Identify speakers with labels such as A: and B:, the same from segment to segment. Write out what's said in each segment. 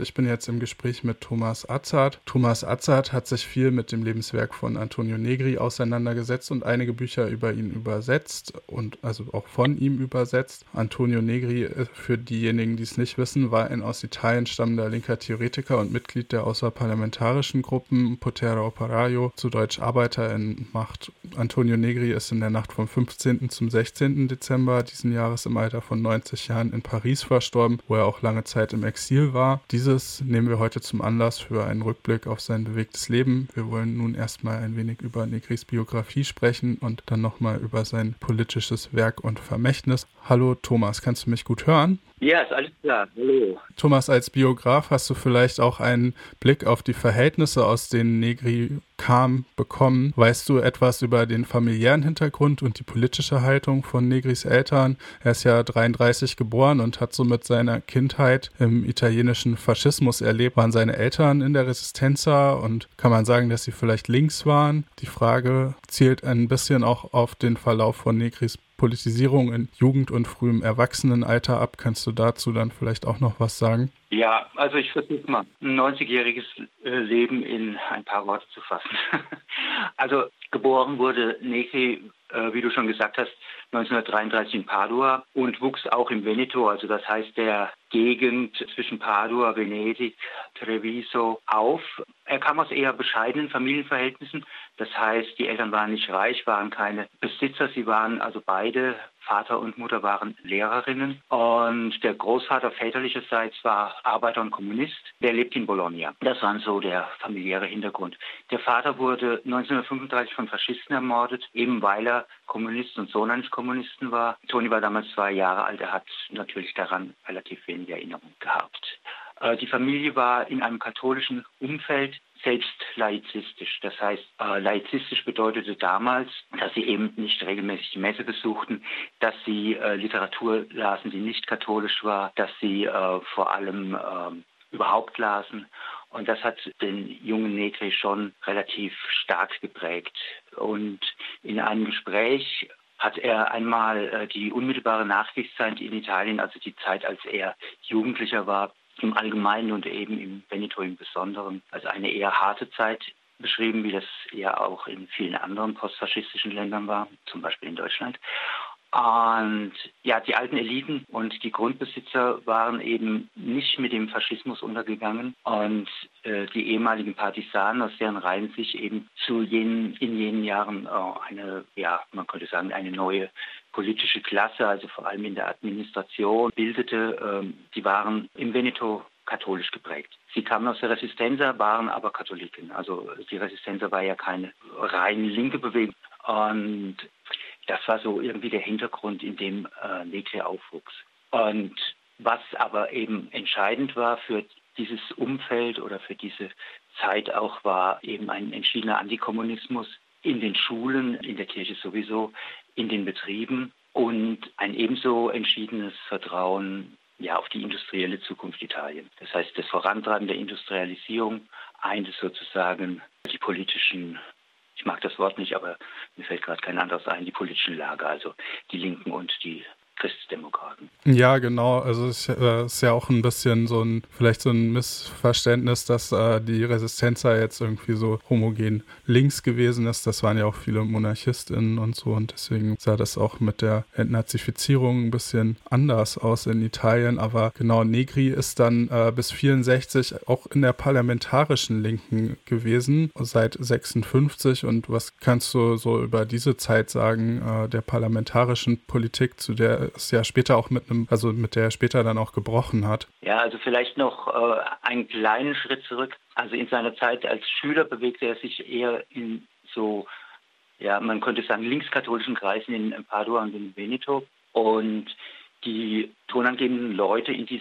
A: Ich bin jetzt im Gespräch mit Thomas Atzardt. Thomas Atzardt hat sich viel mit dem Lebenswerk von Antonio Negri auseinandergesetzt und einige Bücher über ihn übersetzt und also auch von ihm übersetzt. Antonio Negri, für diejenigen, die es nicht wissen, war ein aus Italien stammender linker Theoretiker und Mitglied der außerparlamentarischen Gruppen Potere Operaio, zu Deutsch Arbeiter in Macht. Antonio Negri ist in der Nacht vom 15. zum 16. Dezember diesen Jahres im Alter von 90 Jahren in Paris verstorben, wo er auch lange Zeit im Exil war. Dieses nehmen wir heute zum Anlass für einen Rückblick auf sein bewegtes Leben. Wir wollen nun erstmal ein wenig über Negris Biografie sprechen und dann nochmal über sein politisches Werk und Vermächtnis. Hallo Thomas, kannst du mich gut hören?
B: Ja, ist alles klar. Hallo.
A: Thomas, als Biograf hast du vielleicht auch einen Blick auf die Verhältnisse, aus denen Negri kam, bekommen. Weißt du etwas über den familiären Hintergrund und die politische Haltung von Negris Eltern? Er ist ja 33 geboren und hat somit seine Kindheit im italienischen Faschismus erlebt. Waren seine Eltern in der Resistenza und kann man sagen, dass sie vielleicht links waren? Die Frage zielt ein bisschen auch auf den Verlauf von Negris Politisierung in Jugend- und frühem Erwachsenenalter ab. Kannst du dazu dann vielleicht auch noch was sagen?
B: Ja, also ich versuche mal, ein 90-jähriges Leben in ein paar Worte zu fassen. Also geboren wurde Negri, wie du schon gesagt hast, 1933 in Padua und wuchs auch im Veneto, also das heißt der Gegend zwischen Padua, Venedig, Treviso auf. Er kam aus eher bescheidenen Familienverhältnissen. Das heißt, die Eltern waren nicht reich, waren keine Besitzer. Sie waren also beide, Vater und Mutter, waren Lehrerinnen. Und der Großvater väterlicherseits war Arbeiter und Kommunist. Der lebt in Bologna. Das war so der familiäre Hintergrund. Der Vater wurde 1935 von Faschisten ermordet, eben weil er Kommunist und Sohn eines Kommunisten war. Toni war damals 2 Jahre alt. Er hat natürlich daran relativ wenig Erinnerung gehabt. Die Familie war in einem katholischen Umfeld selbst laizistisch. Das heißt, laizistisch bedeutete damals, dass sie eben nicht regelmäßig die Messe besuchten, dass sie Literatur lasen, die nicht katholisch war, dass sie vor allem überhaupt lasen. Und das hat den jungen Negri schon relativ stark geprägt. Und in einem Gespräch hat er einmal die unmittelbare Nachkriegszeit in Italien, also die Zeit, als er Jugendlicher war, im Allgemeinen und eben im Veneto im Besonderen, als eine eher harte Zeit beschrieben, wie das ja auch in vielen anderen postfaschistischen Ländern war, zum Beispiel in Deutschland. Und ja, die alten Eliten und die Grundbesitzer waren eben nicht mit dem Faschismus untergegangen. Und die ehemaligen Partisanen, aus deren Reihen sich eben in jenen Jahren eine, ja, man könnte sagen, eine neue politische Klasse, also vor allem in der Administration, bildete, die waren im Veneto katholisch geprägt. Sie kamen aus der Resistenza, waren aber Katholiken. Also die Resistenza war ja keine rein linke Bewegung. Und das war so irgendwie der Hintergrund, in dem Negri aufwuchs. Und was aber eben entscheidend war für dieses Umfeld oder für diese Zeit auch, war eben ein entschiedener Antikommunismus in den Schulen, in der Kirche sowieso, in den Betrieben und ein ebenso entschiedenes Vertrauen auf die industrielle Zukunft Italiens. Das heißt, das Vorantreiben der Industrialisierung einte sozusagen die politischen, ich mag das Wort nicht, aber mir fällt gerade kein anderes ein, die politischen Lager, also die Linken und die Christdemokraten.
A: Ja, genau. Also es ist ja auch ein bisschen vielleicht so ein Missverständnis, dass die Resistenza jetzt irgendwie so homogen links gewesen ist. Das waren ja auch viele MonarchistInnen und so, und deswegen sah das auch mit der Entnazifizierung ein bisschen anders aus in Italien. Aber genau, Negri ist dann bis 64 auch in der parlamentarischen Linken gewesen, seit 56. Und was kannst du so über diese Zeit sagen, der parlamentarischen Politik, zu der es ja später auch mit der er später dann auch gebrochen hat?
B: Ja, also vielleicht noch einen kleinen Schritt zurück. Also in seiner Zeit als Schüler bewegte er sich eher in so, ja, man könnte sagen, linkskatholischen Kreisen in Padua und in Veneto. Und die tonangebenden Leute in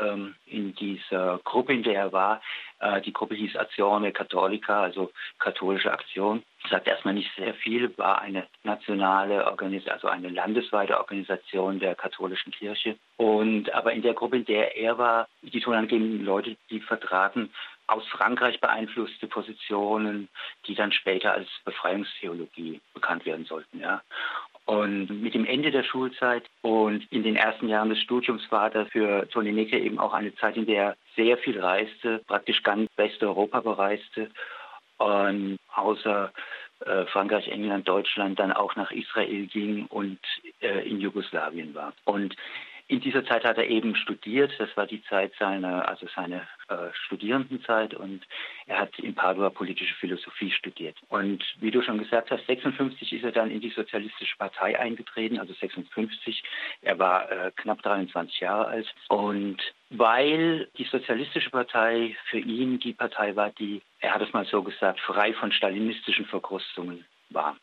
B: dieser Gruppe, in der er war, die Gruppe hieß Azione Cattolica, also katholische Aktion. Sagt erstmal nicht sehr viel, war eine nationale Organisation, also eine landesweite Organisation der katholischen Kirche. Aber in der Gruppe, in der er war, die tonangebenden Leute, die vertraten aus Frankreich beeinflusste Positionen, die dann später als Befreiungstheologie bekannt werden sollten. Ja. Und mit dem Ende der Schulzeit und in den ersten Jahren des Studiums war das für Toni Negri eben auch eine Zeit, in der er sehr viel reiste, praktisch ganz Westeuropa bereiste und außer Frankreich, England, Deutschland dann auch nach Israel ging und in Jugoslawien war. Und in dieser Zeit hat er eben studiert, das war die Zeit seine Studierendenzeit, und er hat in Padua politische Philosophie studiert. Und wie du schon gesagt hast, 56 ist er dann in die Sozialistische Partei eingetreten, also 56. Er war knapp 23 Jahre alt. Und weil die Sozialistische Partei für ihn die Partei war, die, er hat es mal so gesagt, frei von stalinistischen Verkrustungen war.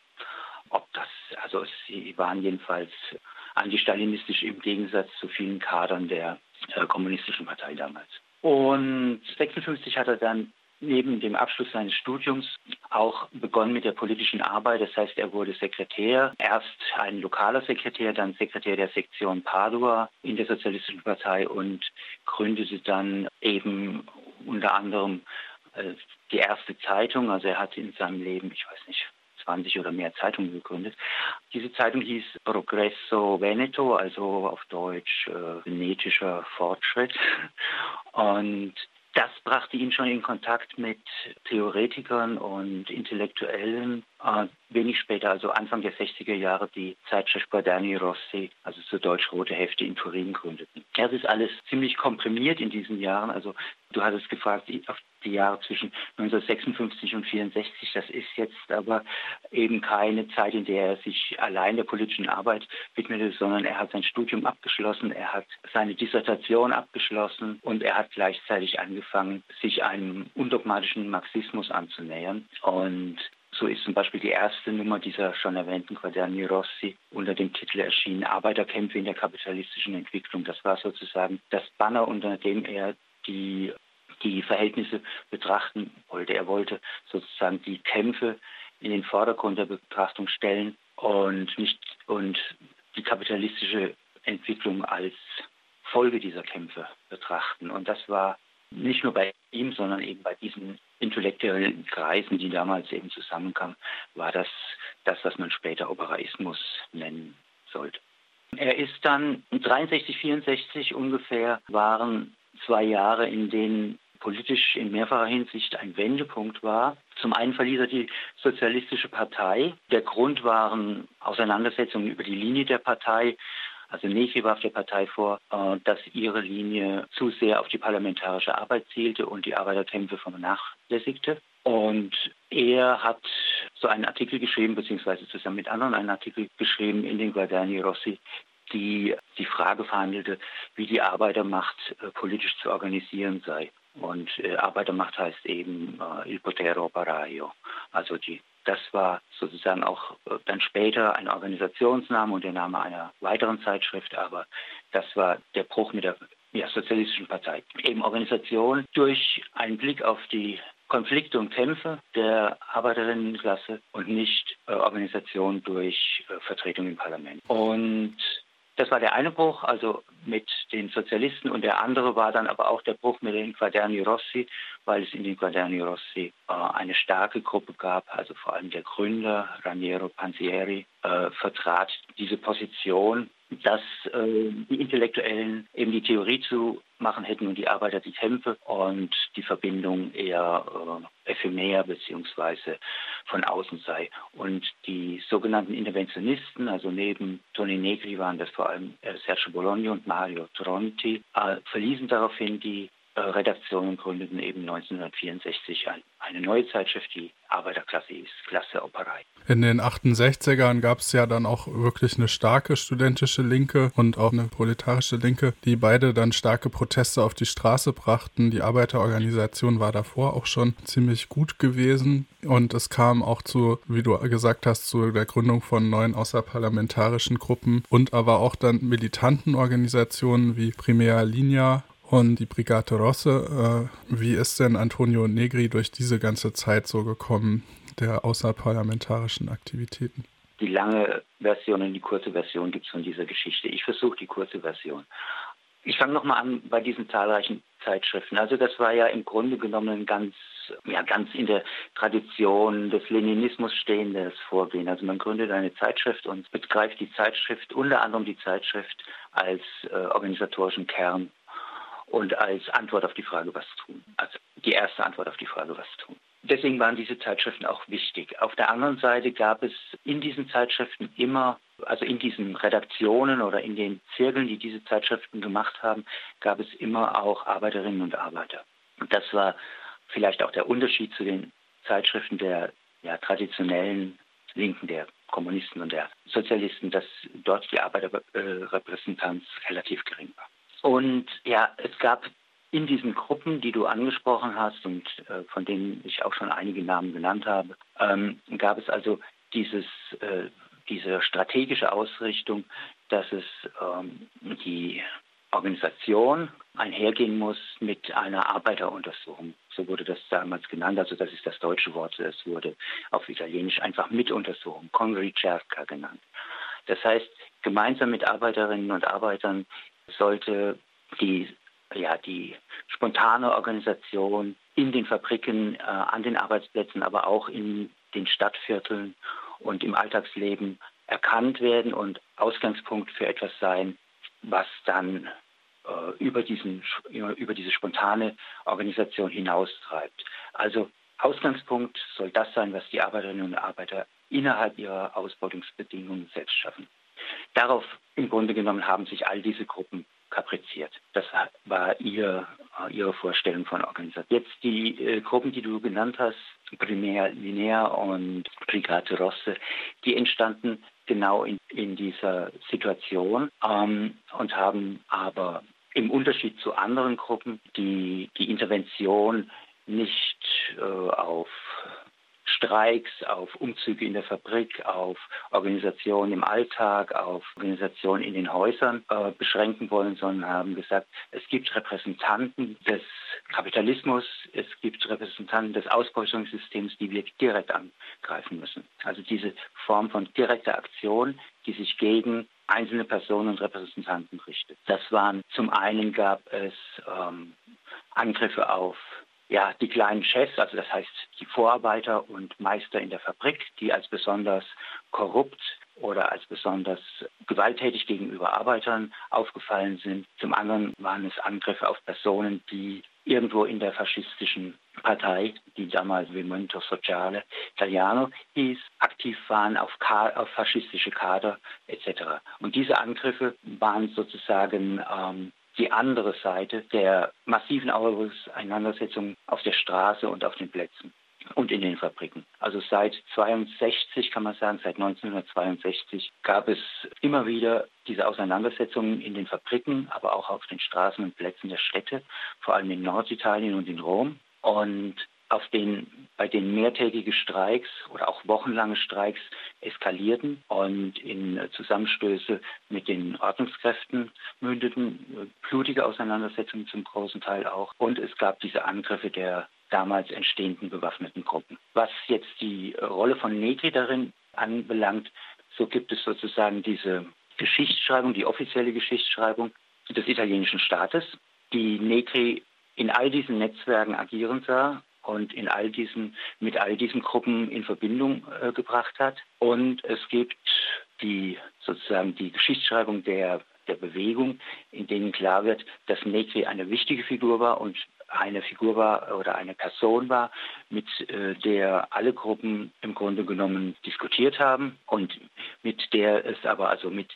B: Sie waren jedenfalls antistalinistisch im Gegensatz zu vielen Kadern der kommunistischen Partei damals. Und 56 hat er dann neben dem Abschluss seines Studiums auch begonnen mit der politischen Arbeit. Das heißt, er wurde Sekretär, erst ein lokaler Sekretär, dann Sekretär der Sektion Padua in der Sozialistischen Partei und gründete dann eben unter anderem die erste Zeitung. Also er hat in seinem Leben, 20 oder mehr Zeitungen gegründet. Diese Zeitung hieß Progresso Veneto, also auf Deutsch venetischer Fortschritt. Und das brachte ihn schon in Kontakt mit Theoretikern und Intellektuellen. Wenig später, also Anfang der 60er Jahre, die Zeitschrift Quaderni Rossi, also zu Deutsch Rote Hefte, in Turin gründeten. Das ist alles ziemlich komprimiert in diesen Jahren. Also du hattest gefragt, auf die Jahre zwischen 1956 und 64. Das ist jetzt aber eben keine Zeit, in der er sich allein der politischen Arbeit widmete, sondern er hat sein Studium abgeschlossen, er hat seine Dissertation abgeschlossen und er hat gleichzeitig angefangen, sich einem undogmatischen Marxismus anzunähern. Und so ist zum Beispiel die erste Nummer dieser schon erwähnten Quaderni Rossi unter dem Titel erschienen Arbeiterkämpfe in der kapitalistischen Entwicklung. Das war sozusagen das Banner, unter dem er die Verhältnisse betrachten wollte. Er wollte sozusagen die Kämpfe in den Vordergrund der Betrachtung stellen und die kapitalistische Entwicklung als Folge dieser Kämpfe betrachten. Und das war nicht nur bei ihm, sondern eben bei diesen intellektuellen Kreisen, die damals eben zusammenkamen, war das, was man später Operaismus nennen sollte. Er ist dann 63, 64 ungefähr, waren 2 Jahre, in denen politisch in mehrfacher Hinsicht ein Wendepunkt war. Zum einen verließ er die Sozialistische Partei. Der Grund waren Auseinandersetzungen über die Linie der Partei. Also Negri warf der Partei vor, dass ihre Linie zu sehr auf die parlamentarische Arbeit zielte und die Arbeiterkämpfe vernachlässigte. Und er hat so einen Artikel geschrieben, beziehungsweise zusammen mit anderen einen Artikel geschrieben in den Quaderni Rossi, die Frage verhandelte, wie die Arbeitermacht politisch zu organisieren sei. Und Arbeitermacht heißt eben il potere operaio. Also das war sozusagen auch dann später ein Organisationsname und der Name einer weiteren Zeitschrift, aber das war der Bruch mit der Sozialistischen Partei. Eben Organisation durch einen Blick auf die Konflikte und Kämpfe der Arbeiterinnenklasse und nicht Organisation durch Vertretung im Parlament. Und das war der eine Bruch, also mit den Sozialisten, und der andere war dann aber auch der Bruch mit den Quaderni Rossi, weil es in den Quaderni Rossi eine starke Gruppe gab, also vor allem der Gründer Raniero Panzieri vertrat diese Position, dass die Intellektuellen eben die Theorie zu machen hätten und die Arbeiter die Kämpfe und die Verbindung eher ephemer bzw. von außen sei. Und die sogenannten Interventionisten, also neben Toni Negri waren das vor allem Sergio Bologna und Mario Tronti, verließen daraufhin die Redaktion und gründeten eben 1964 eine neue Zeitschrift, die Arbeiterklasse ist, Klasse Operei.
A: In den 68ern gab es ja dann auch wirklich eine starke studentische Linke und auch eine proletarische Linke, die beide dann starke Proteste auf die Straße brachten. Die Arbeiterorganisation war davor auch schon ziemlich gut gewesen und es kam auch zu, wie du gesagt hast, zu der Gründung von neuen außerparlamentarischen Gruppen und aber auch dann militanten Organisationen wie Primera Linea und die Brigate Rosse. Wie ist denn Antonio Negri durch diese ganze Zeit so gekommen, der außerparlamentarischen Aktivitäten?
B: Die lange Version und die kurze Version gibt es von dieser Geschichte. Ich versuche die kurze Version. Ich fange nochmal an bei diesen zahlreichen Zeitschriften. Also das war ja im Grunde genommen ein ganz ja ganz in der Tradition des Leninismus stehendes Vorgehen. Also man gründet eine Zeitschrift und begreift die Zeitschrift, unter anderem die Zeitschrift, als organisatorischen Kern und als Antwort auf die Frage, was tun. Also die erste Antwort auf die Frage, was tun. Deswegen waren diese Zeitschriften auch wichtig. Auf der anderen Seite gab es in diesen Zeitschriften immer, also in diesen Redaktionen oder in den Zirkeln, die diese Zeitschriften gemacht haben, gab es immer auch Arbeiterinnen und Arbeiter. Und das war vielleicht auch der Unterschied zu den Zeitschriften der traditionellen Linken, der Kommunisten und der Sozialisten, dass dort die Arbeiterrepräsentanz relativ gering war. Und ja, es gab in diesen Gruppen, die du angesprochen hast und von denen ich auch schon einige Namen genannt habe, gab es also diese strategische Ausrichtung, dass es die Organisation einhergehen muss mit einer Arbeiteruntersuchung. So wurde das damals genannt, also das ist das deutsche Wort, es wurde auf Italienisch einfach Mituntersuchung, con ricerca genannt. Das heißt, gemeinsam mit Arbeiterinnen und Arbeitern sollte die spontane Organisation in den Fabriken, an den Arbeitsplätzen, aber auch in den Stadtvierteln und im Alltagsleben erkannt werden und Ausgangspunkt für etwas sein, was dann über diese spontane Organisation hinaustreibt. Also Ausgangspunkt soll das sein, was die Arbeiterinnen und Arbeiter innerhalb ihrer Ausbeutungsbedingungen selbst schaffen. Darauf im Grunde genommen haben sich all diese Gruppen kapriziert. Das war ihre Vorstellung von Organisation. Jetzt die Gruppen, die du genannt hast, Primera Linea und Brigate Rosse, die entstanden genau in dieser Situation und haben aber im Unterschied zu anderen Gruppen die Intervention nicht auf Streiks, auf Umzüge in der Fabrik, auf Organisation im Alltag, auf Organisation in den Häusern beschränken wollen, sondern haben gesagt, es gibt Repräsentanten des Kapitalismus, es gibt Repräsentanten des Ausbeutungssystems, die wir direkt angreifen müssen. Also diese Form von direkter Aktion, die sich gegen einzelne Personen und Repräsentanten richtet. Das waren, zum einen gab es Angriffe auf die kleinen Chefs, also das heißt die Vorarbeiter und Meister in der Fabrik, die als besonders korrupt oder als besonders gewalttätig gegenüber Arbeitern aufgefallen sind. Zum anderen waren es Angriffe auf Personen, die irgendwo in der faschistischen Partei, die damals Movimento Sociale Italiano hieß, aktiv waren auf faschistische Kader etc. Und diese Angriffe waren sozusagen die andere Seite der massiven Auseinandersetzung auf der Straße und auf den Plätzen und in den Fabriken. Also seit 1962 kann man sagen, seit 1962 gab es immer wieder diese Auseinandersetzungen in den Fabriken, aber auch auf den Straßen und Plätzen der Städte, vor allem in Norditalien und in Rom. Und bei denen mehrtägige Streiks oder auch wochenlange Streiks eskalierten und in Zusammenstöße mit den Ordnungskräften mündeten, blutige Auseinandersetzungen zum großen Teil auch. Und es gab diese Angriffe der damals entstehenden bewaffneten Gruppen. Was jetzt die Rolle von Negri darin anbelangt, so gibt es sozusagen diese Geschichtsschreibung, die offizielle Geschichtsschreibung des italienischen Staates, die Negri in all diesen Netzwerken agieren sah und mit all diesen Gruppen in Verbindung gebracht hat. Und es gibt die Geschichtsschreibung der Bewegung, in denen klar wird, dass Negri eine wichtige Figur war und eine Figur war oder eine Person war, mit der alle Gruppen im Grunde genommen diskutiert haben und mit dem es aber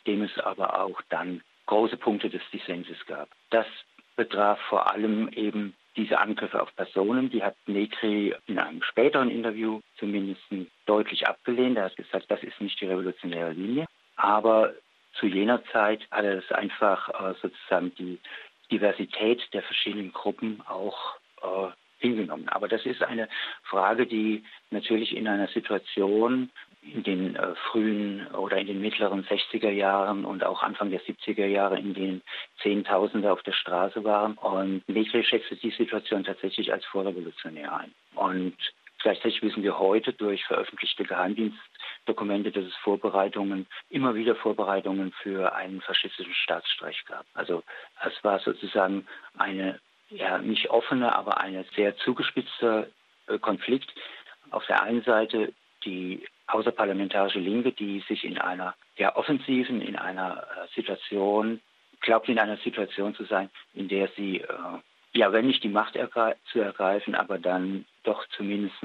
B: auch dann große Punkte des Dissenses gab. Das betraf vor allem eben diese Angriffe auf Personen. Die hat Negri in einem späteren Interview zumindest deutlich abgelehnt. Er hat gesagt, das ist nicht die revolutionäre Linie. Aber zu jener Zeit hat er es einfach sozusagen die Diversität der verschiedenen Gruppen auch hingenommen. Aber das ist eine Frage, die natürlich in einer Situation in den frühen oder in den mittleren 60er Jahren und auch Anfang der 70er Jahre, in denen Zehntausende auf der Straße waren. Und Negri schätzte die Situation tatsächlich als vorrevolutionär ein. Und gleichzeitig wissen wir heute durch veröffentlichte Geheimdienstdokumente, dass es immer wieder Vorbereitungen für einen faschistischen Staatsstreich gab. Also es war sozusagen eine nicht offene, aber eine sehr zugespitzte Konflikt. Auf der einen Seite die außerparlamentarische Linke, die sich in einer offensiven, in einer Situation, glaubt in einer Situation zu sein, in der sie, wenn nicht die Macht zu ergreifen, aber dann doch zumindest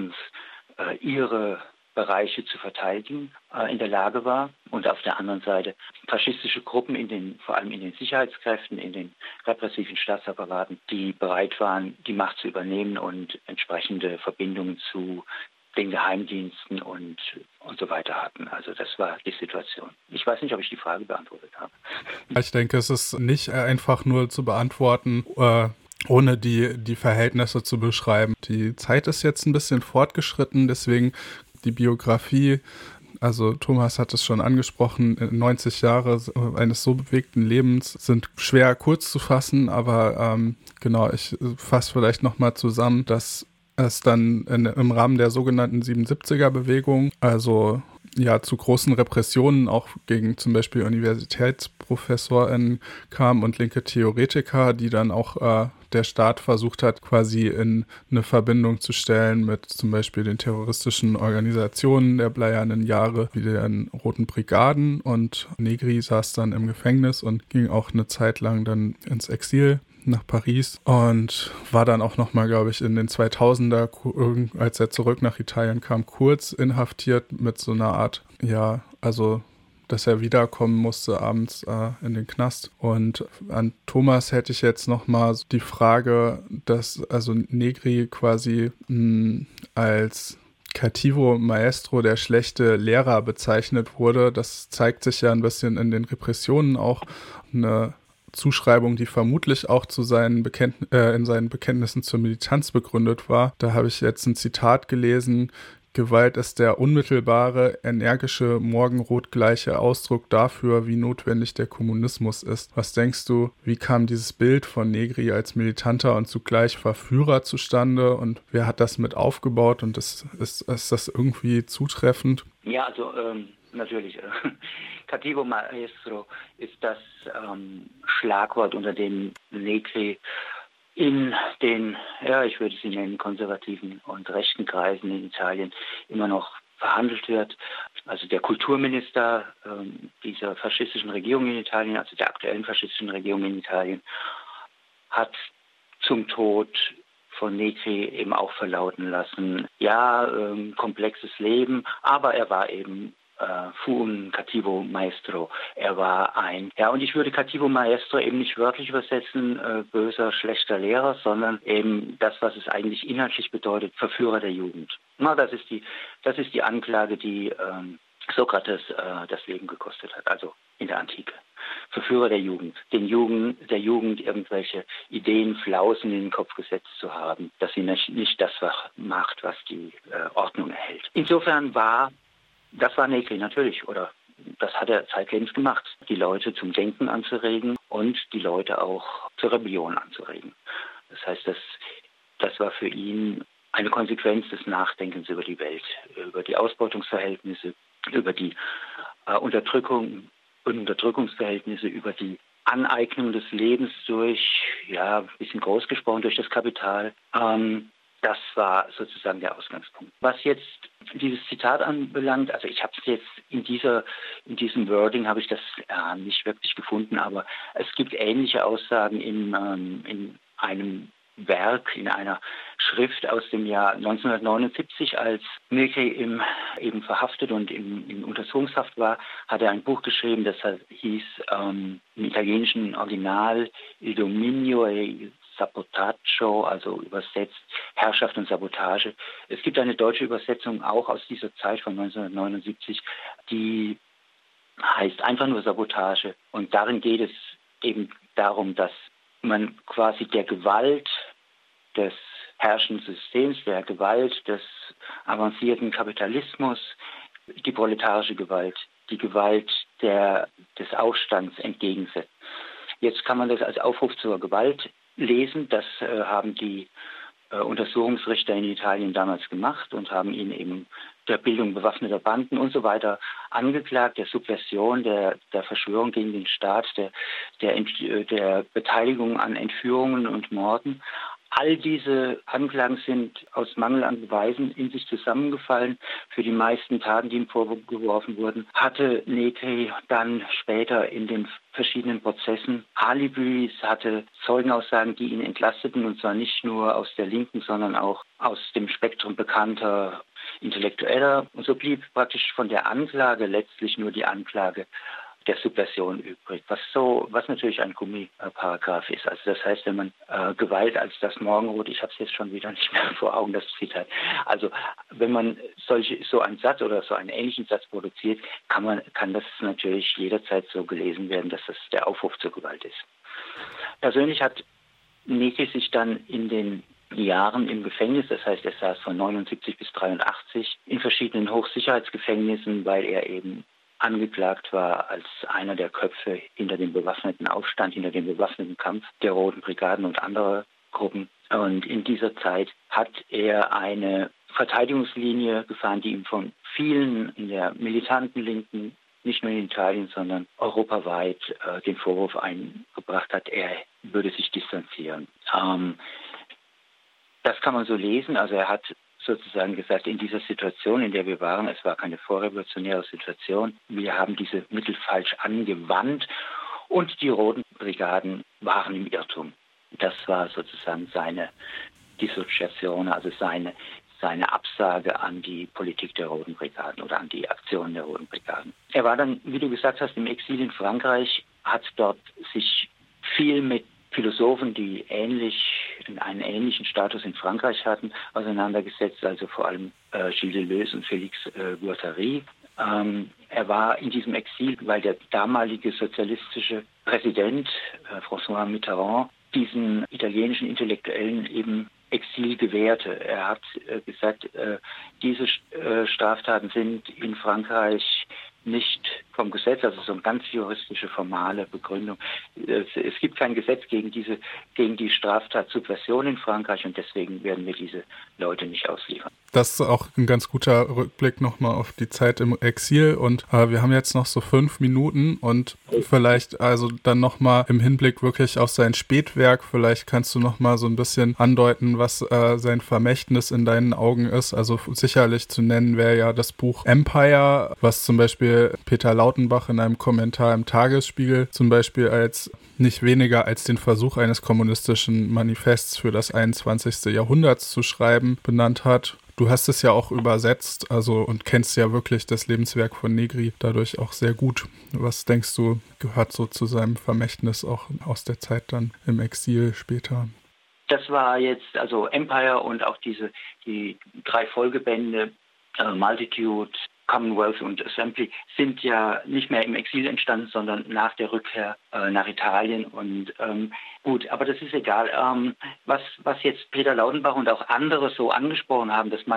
B: ihre Bereiche zu verteidigen, in der Lage war. Und auf der anderen Seite faschistische Gruppen, vor allem in den Sicherheitskräften, in den repressiven Staatsapparaten, die bereit waren, die Macht zu übernehmen und entsprechende Verbindungen zu den Geheimdiensten und so weiter hatten. Also das war die Situation. Ich weiß nicht, ob ich die Frage beantwortet habe.
A: Ich denke, es ist nicht einfach nur zu beantworten, ohne die Verhältnisse zu beschreiben. Die Zeit ist jetzt ein bisschen fortgeschritten, deswegen die Biografie, also Thomas hat es schon angesprochen, 90 Jahre eines so bewegten Lebens sind schwer kurz zu fassen, aber ich fasse vielleicht nochmal zusammen, dass es dann im Rahmen der sogenannten 77er-Bewegung, also zu großen Repressionen auch gegen zum Beispiel UniversitätsprofessorInnen kam und linke Theoretiker, die dann auch der Staat versucht hat, quasi in eine Verbindung zu stellen mit zum Beispiel den terroristischen Organisationen der bleiernen Jahre, wie den Roten Brigaden, und Negri saß dann im Gefängnis und ging auch eine Zeit lang dann ins Exil nach Paris und war dann auch nochmal, glaube ich, in den 2000er, als er zurück nach Italien kam, kurz inhaftiert mit so einer Art, dass er wiederkommen musste abends in den Knast. Und an Thomas hätte ich jetzt nochmal die Frage, dass also Negri quasi als Cattivo Maestro, der schlechte Lehrer, bezeichnet wurde. Das zeigt sich ja ein bisschen in den Repressionen auch, eine Zuschreibung, die vermutlich auch in seinen Bekenntnissen zur Militanz begründet war. Da habe ich jetzt ein Zitat gelesen: Gewalt ist der unmittelbare, energische, morgenrotgleiche Ausdruck dafür, wie notwendig der Kommunismus ist. Was denkst du, wie kam dieses Bild von Negri als militanter und zugleich Verführer zustande und wer hat das mit aufgebaut und ist das irgendwie zutreffend?
B: Ja, also natürlich. Cattivo Maestro ist das Schlagwort, unter dem Negri in den, ich würde sie nennen, konservativen und rechten Kreisen in Italien immer noch verhandelt wird. Also der Kulturminister dieser faschistischen Regierung in Italien, also der aktuellen faschistischen Regierung in Italien, hat zum Tod von Negri eben auch verlauten lassen, komplexes Leben, aber er war eben fu un cattivo maestro. Er war und ich würde cattivo maestro eben nicht wörtlich übersetzen, böser, schlechter Lehrer, sondern eben das, was es eigentlich inhaltlich bedeutet, Verführer der Jugend. Na, das ist die Anklage, die Sokrates das Leben gekostet hat, also in der Antike. Verführer der Jugend, der Jugend irgendwelche Ideen, Flausen in den Kopf gesetzt zu haben, dass sie nicht das macht, was die Ordnung erhält. Insofern das war Negri natürlich, oder das hat er zeitlebens gemacht, die Leute zum Denken anzuregen und die Leute auch zur Rebellion anzuregen. Das heißt, das war für ihn eine Konsequenz des Nachdenkens über die Welt, über die Ausbeutungsverhältnisse, über die Unterdrückungsverhältnisse, über die Aneignung des Lebens durch, ein bisschen groß gesprochen, durch das Kapital. Das war sozusagen der Ausgangspunkt. Was jetzt dieses Zitat anbelangt, also ich habe es jetzt in diesem Wording habe ich das nicht wirklich gefunden, aber es gibt ähnliche Aussagen in einem Werk, in einer Schrift aus dem Jahr 1979, als Negri eben verhaftet und in Untersuchungshaft war, hat er ein Buch geschrieben, das hieß im italienischen Original Il Dominio e Sabotaggio, also übersetzt Herrschaft und Sabotage. Es gibt eine deutsche Übersetzung auch aus dieser Zeit von 1979, die heißt einfach nur Sabotage. Und darin geht es eben darum, dass man quasi der Gewalt des herrschenden Systems, der Gewalt des avancierten Kapitalismus, die proletarische Gewalt, die Gewalt des Aufstands entgegensetzt. Jetzt kann man das als Aufruf zur Gewalt lesen. Das haben die Untersuchungsrichter in Italien damals gemacht und haben ihn eben der Bildung bewaffneter Banden und so weiter angeklagt, der Subversion, der Verschwörung gegen den Staat, der Beteiligung an Entführungen und Morden. All diese Anklagen sind aus Mangel an Beweisen in sich zusammengefallen. Für die meisten Taten, die ihm vorgeworfen wurden, hatte Negri dann später in den verschiedenen Prozessen Alibis, hatte Zeugenaussagen, die ihn entlasteten, und zwar nicht nur aus der Linken, sondern auch aus dem Spektrum bekannter Intellektueller. Und so blieb praktisch von der Anklage letztlich nur die Anklage der Subversion übrig, was natürlich ein Gummiparagraph ist. Also das heißt, wenn man Gewalt als das Morgenrot, ich habe es jetzt schon wieder nicht mehr vor Augen, das Zitat. Also wenn man so einen Satz oder so einen ähnlichen Satz produziert, kann das natürlich jederzeit so gelesen werden, dass das der Aufruf zur Gewalt ist. Persönlich hat Negri sich dann in den Jahren im Gefängnis, das heißt, er saß von 79 bis 83 in verschiedenen Hochsicherheitsgefängnissen, weil er eben angeklagt war als einer der Köpfe hinter dem bewaffneten Aufstand, hinter dem bewaffneten Kampf der Roten Brigaden und anderer Gruppen. Und in dieser Zeit hat er eine Verteidigungslinie gefahren, die ihm von vielen in der militanten Linken, nicht nur in Italien, sondern europaweit den Vorwurf eingebracht hat, er würde sich distanzieren. Das kann man so lesen. Also er hat sozusagen gesagt, in dieser Situation, in der wir waren, es war keine vorrevolutionäre Situation, wir haben diese Mittel falsch angewandt und die Roten Brigaden waren im Irrtum. Das war sozusagen seine Dissoziation, also seine Absage an die Politik der Roten Brigaden oder an die Aktionen der Roten Brigaden. Er war dann, wie du gesagt hast, im Exil in Frankreich, hat dort sich viel mit Philosophen, die einen ähnlichen Status in Frankreich hatten, auseinandergesetzt, also vor allem Gilles Deleuze und Félix Guattari. Er war in diesem Exil, weil der damalige sozialistische Präsident François Mitterrand diesen italienischen Intellektuellen eben Exil gewährte. Er hat gesagt, diese Straftaten sind in Frankreich nicht vom Gesetz, also so eine ganz juristische, formale Begründung. Es gibt kein Gesetz gegen die Straftat Subversion in Frankreich, und deswegen werden wir diese Leute nicht ausliefern.
A: Das ist auch ein ganz guter Rückblick nochmal auf die Zeit im Exil, und wir haben jetzt noch so 5 Minuten und vielleicht also dann nochmal im Hinblick wirklich auf sein Spätwerk, vielleicht kannst du nochmal so ein bisschen andeuten, was sein Vermächtnis in deinen Augen ist. Also sicherlich zu nennen wäre ja das Buch Empire, was zum Beispiel Peter Lautenbach in einem Kommentar im Tagesspiegel zum Beispiel als nicht weniger als den Versuch eines kommunistischen Manifests für das 21. Jahrhunderts zu schreiben benannt hat. Du hast es ja auch übersetzt, also, und kennst ja wirklich das Lebenswerk von Negri dadurch auch sehr gut. Was denkst du, gehört so zu seinem Vermächtnis auch aus der Zeit dann im Exil später?
B: Das war jetzt also Empire und auch die 3 Folgebände, Multitude, Commonwealth und Assembly, sind ja nicht mehr im Exil entstanden, sondern nach der Rückkehr nach Italien. Und gut, aber das ist egal. Was jetzt Peter Lautenbach und auch andere so angesprochen haben, das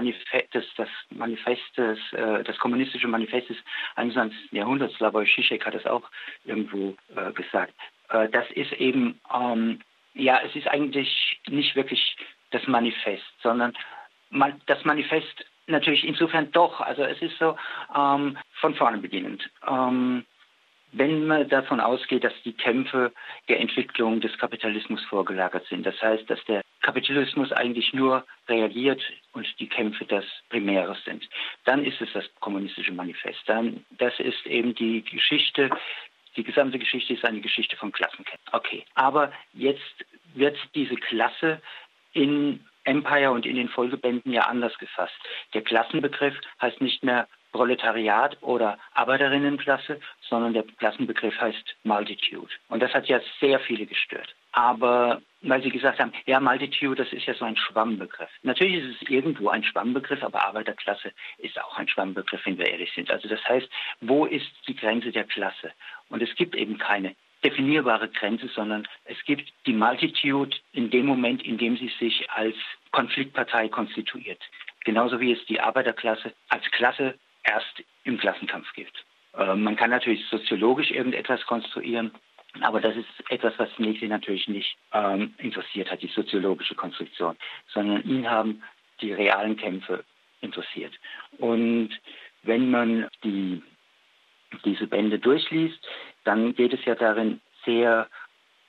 B: kommunistische Manifest des 21. Jahrhunderts, Slavoj Žižek hat es auch irgendwo gesagt, das ist eben, es ist eigentlich nicht wirklich das Manifest, sondern das Manifest natürlich insofern doch. Also es ist so von vorne beginnend. Wenn man davon ausgeht, dass die Kämpfe der Entwicklung des Kapitalismus vorgelagert sind, das heißt, dass der Kapitalismus eigentlich nur reagiert und die Kämpfe das Primäre sind, dann ist es das kommunistische Manifest. Das ist eben die Geschichte. Die gesamte Geschichte ist eine Geschichte von Klassenkämpfen. Okay, aber jetzt wird diese Klasse in Empire und in den Folgebänden ja anders gefasst. Der Klassenbegriff heißt nicht mehr Proletariat oder Arbeiterinnenklasse, sondern der Klassenbegriff heißt Multitude. Und das hat ja sehr viele gestört. Aber weil sie gesagt haben, ja, Multitude, das ist ja so ein Schwammbegriff. Natürlich ist es irgendwo ein Schwammbegriff, aber Arbeiterklasse ist auch ein Schwammbegriff, wenn wir ehrlich sind. Also das heißt, wo ist die Grenze der Klasse? Und es gibt eben keine definierbare Grenze, sondern es gibt die Multitude in dem Moment, in dem sie sich als Konfliktpartei konstituiert. Genauso wie es die Arbeiterklasse als Klasse erst im Klassenkampf gibt. Man kann natürlich soziologisch irgendetwas konstruieren, aber das ist etwas, was Negri natürlich nicht interessiert hat, die soziologische Konstruktion, sondern ihn haben die realen Kämpfe interessiert. Und wenn man diese Bände durchliest, dann geht es ja darin sehr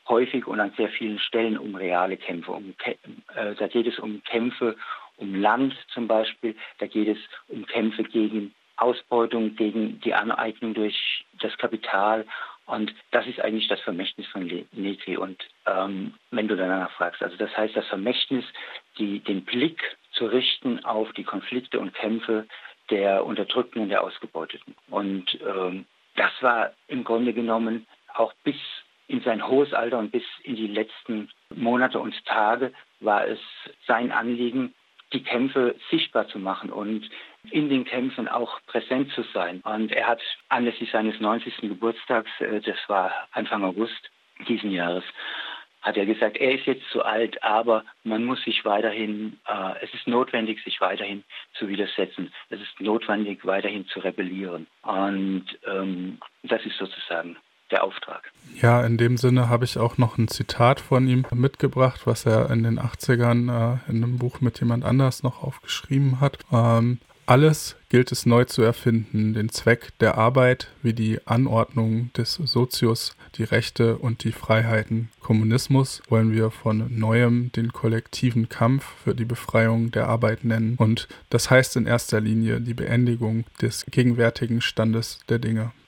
B: häufig und an sehr vielen Stellen um reale Kämpfe. Da geht es um Kämpfe um Land zum Beispiel, da geht es um Kämpfe gegen Ausbeutung, gegen die Aneignung durch das Kapital. Und das ist eigentlich das Vermächtnis von Negri. Und wenn du danach fragst, also das heißt, das Vermächtnis, den Blick zu richten auf die Konflikte und Kämpfe der Unterdrückten und der Ausgebeuteten. Und das war im Grunde genommen auch bis in sein hohes Alter und bis in die letzten Monate und Tage war es sein Anliegen, die Kämpfe sichtbar zu machen und in den Kämpfen auch präsent zu sein. Und er hat anlässlich seines 90. Geburtstags, das war Anfang August diesen Jahres, hat er gesagt, er ist jetzt zu alt, aber man muss sich weiterhin, es ist notwendig, sich weiterhin zu widersetzen. Es ist notwendig, weiterhin zu rebellieren. Und das ist sozusagen der Auftrag.
A: Ja, in dem Sinne habe ich auch noch ein Zitat von ihm mitgebracht, was er in den 80ern in einem Buch mit jemand anders noch aufgeschrieben hat. Alles gilt es neu zu erfinden, den Zweck der Arbeit wie die Anordnung des Sozius, die Rechte und die Freiheiten. Kommunismus wollen wir von Neuem den kollektiven Kampf für die Befreiung der Arbeit nennen und das heißt in erster Linie die Beendigung des gegenwärtigen Standes der Dinge.